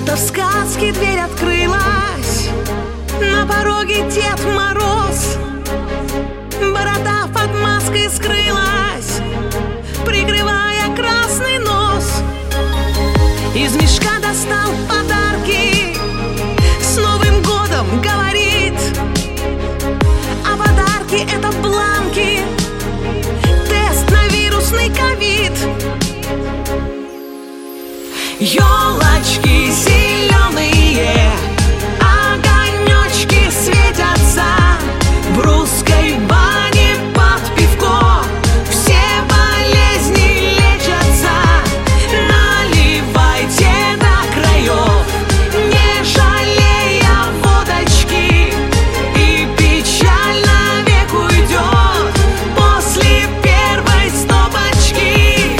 Будто в сказке дверь открылась, на пороге Дед Мороз. Борода под маской скрылась, прикрывая красный нос. Из мешка достал подарки, с Новым годом говорит. А подарки — это бланки, тест на вирусный ковид. Ёлочки зеленые, огонечки светятся в русской бане под пивко. Все болезни лечатся, наливайте до краев, не жалея водочки, и печаль навек уйдет после первой стопочки.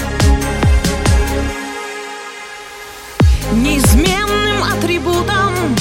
Неизменным атрибутом